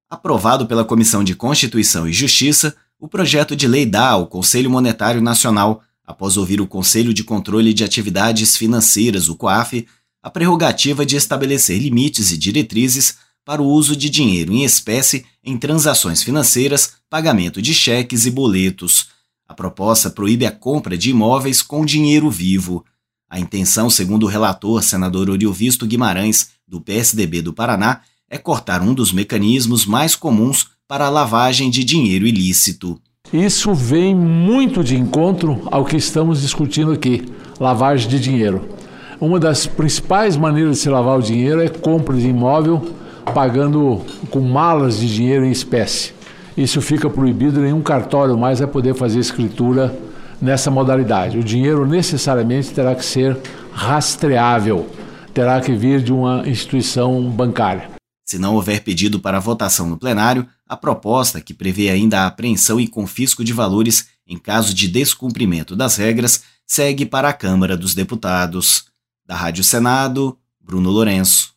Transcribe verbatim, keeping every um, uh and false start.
Aprovado pela Comissão de Constituição e Justiça, o projeto de lei dá ao Conselho Monetário Nacional, após ouvir o Conselho de Controle de Atividades Financeiras, o COAF, a prerrogativa de estabelecer limites e diretrizes para o uso de dinheiro em espécie em transações financeiras, pagamento de cheques e boletos. A proposta proíbe a compra de imóveis com dinheiro vivo. A intenção, segundo o relator, senador Oriovisto Guimarães, do P S D B do Paraná, é cortar um dos mecanismos mais comuns para a lavagem de dinheiro ilícito. Isso vem muito de encontro ao que estamos discutindo aqui, lavagem de dinheiro. Uma das principais maneiras de se lavar o dinheiro é compra de imóvel pagando com malas de dinheiro em espécie. Isso fica proibido, nenhum cartório mais vai poder fazer escritura nessa modalidade. O dinheiro necessariamente terá que ser rastreável, terá que vir de uma instituição bancária. Se não houver pedido para votação no plenário, a proposta, que prevê ainda a apreensão e confisco de valores em caso de descumprimento das regras, segue para a Câmara dos Deputados. Da Rádio Senado, Bruno Lourenço.